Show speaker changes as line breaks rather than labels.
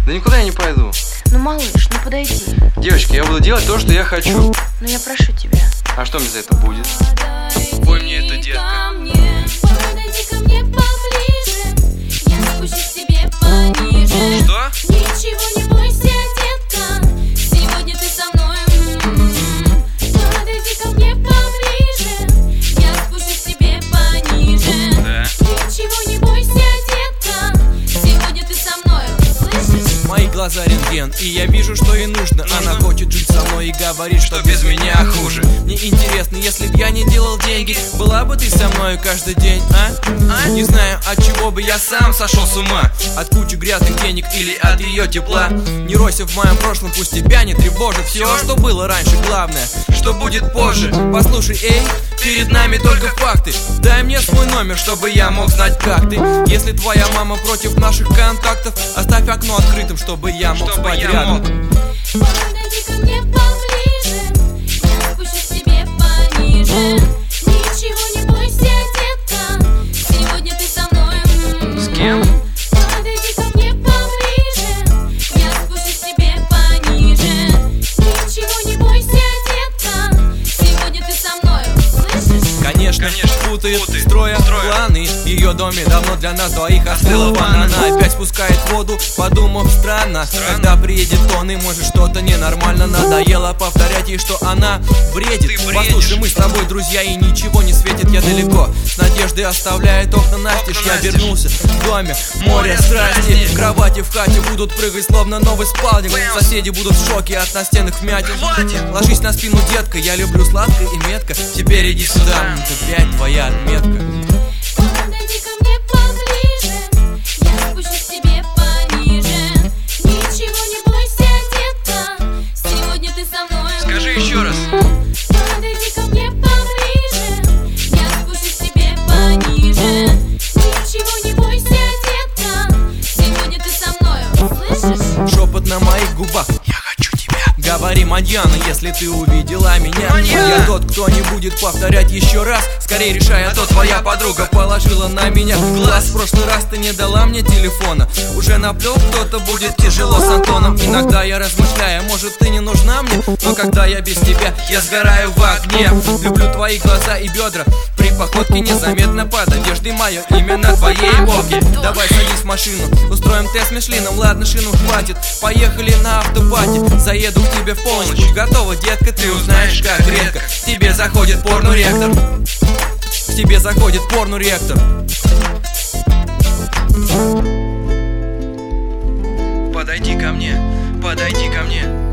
Да никуда я не пойду.
Ну, малыш, ну подойди.
Девочка, я буду делать то, что я хочу.
Ну, я прошу тебя.
А что мне за это будет? Пой мне это, детка.
Подойди ко мне поближе, я спущусь тебе пониже.
Что?
Ничего не бойся, детка, сегодня ты со мной. Подойди ко мне поближе, я спущусь тебе пониже.
Да.
Ничего не бойся, детка, сегодня ты со мной. Слышишь?
Мои глаза рентген, и я вижу, что ей нужно. Она хочет жить со мной и говорит, что без меня хуже. Мне интересно, если б я не делал деньги, была бы ты со мной каждый день, а? Не знаю, от чего бы я сам сошел с ума. От кучи грязных денег или от ее тепла. Не ройся в моем прошлом, пусть тебя не тревожит. Все, что было раньше, главное, что будет позже. Послушай, эй, перед нами только факты. Дай мне свой номер, чтобы я мог знать, как ты. Если твоя мама против наших контактов, оставь окно открытым, чтобы я мог спать рядом.
Подойди ко мне поближе, я спущусь тебе пониже. Ничего не бойся, детка, сегодня ты со мной.
С кем?
Подойди ко мне поближе, я спущусь тебе пониже. Ничего не бойся, детка, сегодня ты со мной. Слышишь?
Конечно, путает, строя планы. В ее доме давно для нас двоих остыла ванна. Она опять спускает воду, подумав странно. Когда приедет он, и может что-то ненормально. Надоело повторять ей, что она бредит. Послушай, мы с тобой друзья, и ничего не светит, я далеко. С надеждой оставляет окна настежь. Я вернулся в доме, море страсти. Кровати в хате будут прыгать, словно новый спальник. Соседи будут в шоке от настенных вмятин. Ложись на спину, детка, я люблю сладко и метко. Теперь иди сюда, это опять твоя отметка.
Подойди ко мне поближе, я спущусь тебе пониже. Ничего не бойся, детка, сегодня ты со мной.
Скажи еще раз.
Подойди ко мне поближе, я спущусь тебе пониже. Ничего не бойся, детка, сегодня ты со мной. Слышишь?
Шепот на моих губах. Я хочу тебя. Говори, маньяна, если ты увидела меня. Я тот, кто не будет повторять еще раз. Скорее решай, а то твоя подруга положила на меня глаз. В прошлый раз ты не дала мне телефона. Уже наплел, кто-то будет тяжело с Антоном. Иногда я размышляю, может ты не нужна мне. Но когда я без тебя, я сгораю в огне. Люблю твои глаза и бедра. При походке незаметно под одеждой мое имя на твоей попке. Давай садись в машину, устроим тест Мишлином. Ладно, шину хватит, поехали на автопати. Заеду к тебе в полночь, будь готова, детка, ты узнаешь, как редко к тебе заходит порно-ректор. К тебе заходит порно-ректор.
Подойди ко мне, подойди ко мне.